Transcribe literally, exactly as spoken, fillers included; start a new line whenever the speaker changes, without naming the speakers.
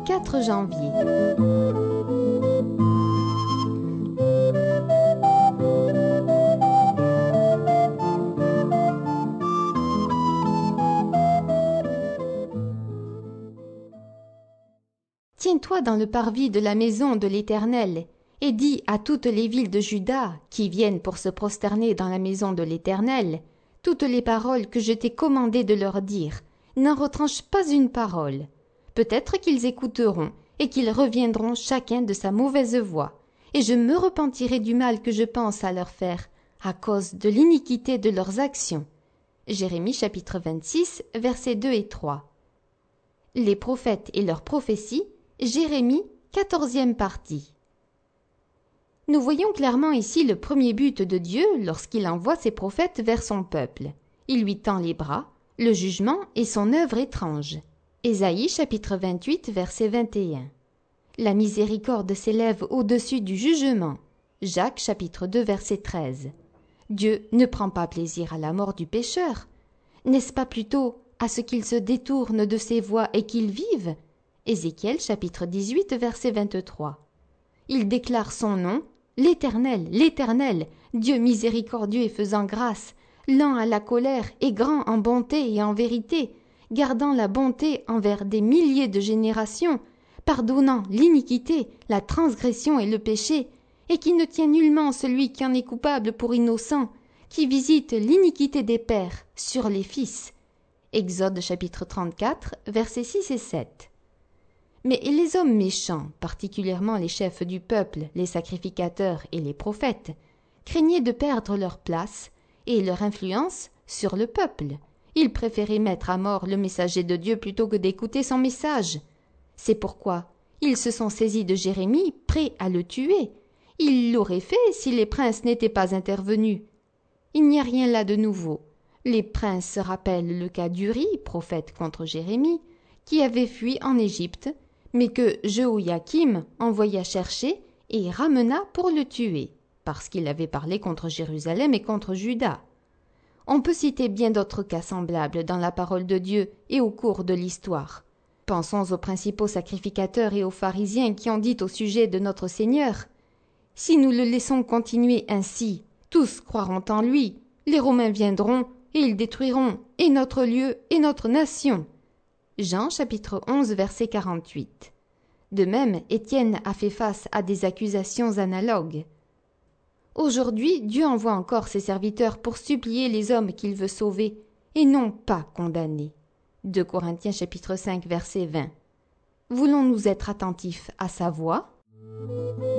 quatre janvier. Tiens-toi dans le parvis de la maison de l'Éternel, et dis à toutes les villes de Juda, qui viennent pour se prosterner dans la maison de l'Éternel, toutes les paroles que je t'ai commandé de leur dire. N'en retranche pas une parole. Peut-être qu'ils écouteront, et qu'ils reviendront chacun de sa mauvaise voie, et je me repentirai du mal que je pense à leur faire, à cause de l'iniquité de leurs actions. Jérémie chapitre vingt-six, versets deux et trois. Les prophètes et leurs prophéties, Jérémie, quatorzième partie. Nous voyons clairement ici le premier but de Dieu lorsqu'il envoie ses prophètes vers son peuple. Il lui tend les bras, le jugement est son œuvre étrange. Ésaïe chapitre vingt-huit, verset vingt et un. La miséricorde s'élève au-dessus du jugement. Jacques chapitre deux, verset treize. Dieu ne prend pas plaisir à la mort du pécheur. N'est-ce pas plutôt à ce qu'il se détourne de ses voies et qu'il vive? Ézéchiel chapitre dix-huit, verset vingt-trois. Il déclare son nom, l'Éternel, l'Éternel, Dieu miséricordieux et faisant grâce, lent à la colère et grand en bonté et en vérité, gardant la bonté envers des milliers de générations, pardonnant l'iniquité, la transgression et le péché, et qui ne tient nullement celui qui en est coupable pour innocent, qui visite l'iniquité des pères sur les fils. Exode chapitre trente-quatre, versets six et sept. Mais les hommes méchants, particulièrement les chefs du peuple, les sacrificateurs et les prophètes, craignaient de perdre leur place et leur influence sur le peuple. Ils préféraient mettre à mort le messager de Dieu plutôt que d'écouter son message. C'est pourquoi ils se sont saisis de Jérémie, prêts à le tuer. Ils l'auraient fait si les princes n'étaient pas intervenus. Il n'y a rien là de nouveau. Les princes rappellent le cas d'Uri, prophète contre Jérémie, qui avait fui en Égypte, mais que Jehoïakim envoya chercher et ramena pour le tuer, parce qu'il avait parlé contre Jérusalem et contre Juda. On peut citer bien d'autres cas semblables dans la parole de Dieu et au cours de l'histoire. Pensons aux principaux sacrificateurs et aux pharisiens qui ont dit au sujet de notre Seigneur « Si nous le laissons continuer ainsi, tous croiront en lui, les Romains viendront et ils détruiront et notre lieu et notre nation. » Jean chapitre onze, verset quarante-huit. De même, Étienne a fait face à des accusations analogues. Aujourd'hui, Dieu envoie encore ses serviteurs pour supplier les hommes qu'il veut sauver, et non pas condamner. deux Corinthiens chapitre cinq, verset vingt. Voulons-nous être attentifs à sa voix?